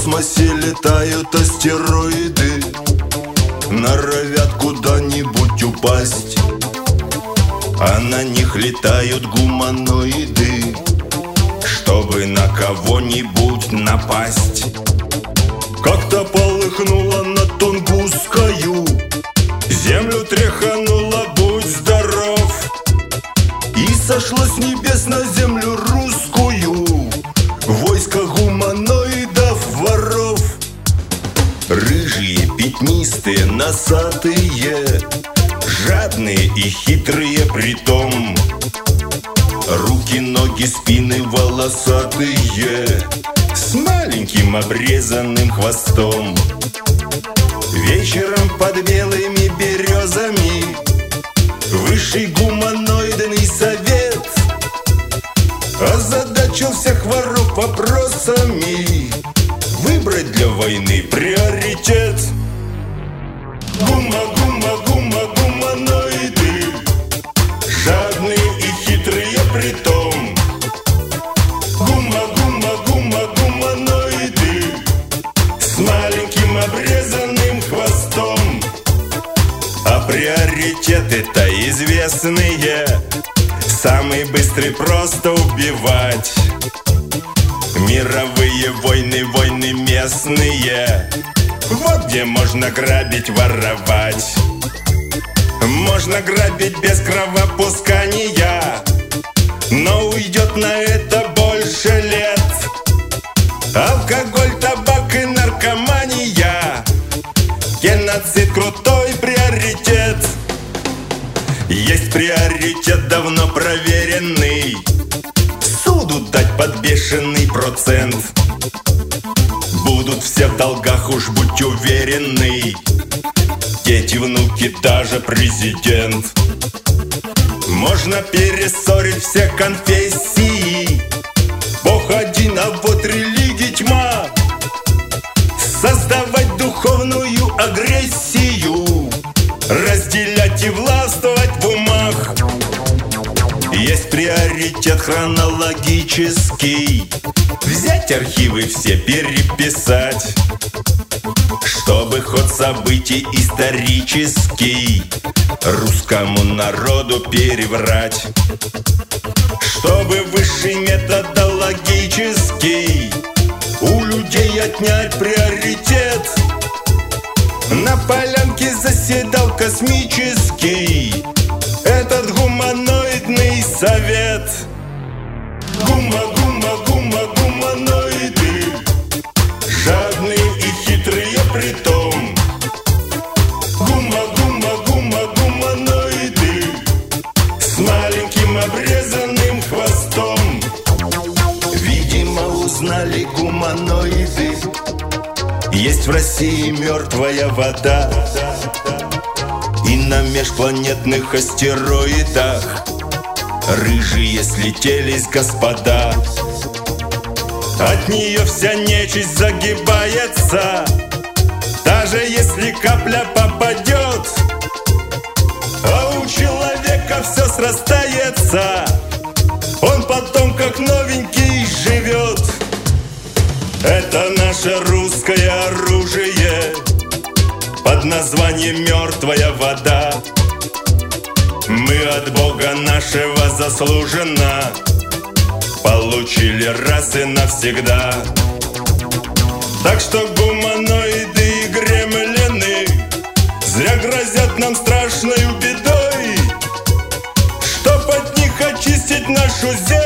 космосе летают астероиды, норовят куда-нибудь упасть, а на них летают гуманоиды, чтобы на кого-нибудь напасть. Как-то полыхнуло на Тунгусскую, землю тряхануло, будь здоров, и сошло с небес на землю русскую войско гуманоидов воров. Рыжие, пятнистые, носатые, жадные и хитрые притом, руки, ноги, спины волосатые, с маленьким обрезанным хвостом. Вечером под белыми березами высший гуманоидный совет озадачил всех воров вопросами выбрать для войны приоритет. Гуманоиды, жадные и хитрые притом. Гуманоиды с маленьким обрезанным хвостом. А приоритеты-то известные: самый быстрый просто убивать, мировые войны, войны местные, вот где можно грабить, воровать. Можно грабить без кровопускания, но уйдет на это больше лет. Алкоголь, табак и наркомания, геноцид — крутой приоритет. Есть приоритет давно проверенный, суду дать под бешеный процент. Будут все в долгах, уж будь уверены, дети, внуки, даже президент. Можно перессорить все конфессии, Бог один, а вот религии тьма. Создавать духовную агрессию, разделять и властвовать в умах. Есть приоритет хронологический, взять архивы все, переписать, чтобы ход событий исторический русскому народу переврать. Чтобы высший методологический у людей отнять приоритет. На полянке заседал космический этот гуманоидный совет. Гуманоиды, жадные и хитрые притом. Гуманоиды с маленьким обрезанным хвостом. Видимо, узнали гуманоиды, есть в России мертвая вода, и на межпланетных астероидах рыжие слетелись господа. От нее вся нечисть загибается, даже если капля попадет, а у человека все срастается, он потом как новенький живет. Это наше русское оружие под названием «Мертвая вода». Мы от Бога нашего заслуженно получили раз и навсегда. Так что гуманоиды и гремлины зря грозят нам страшной бедой, чтоб от них очистить нашу землю.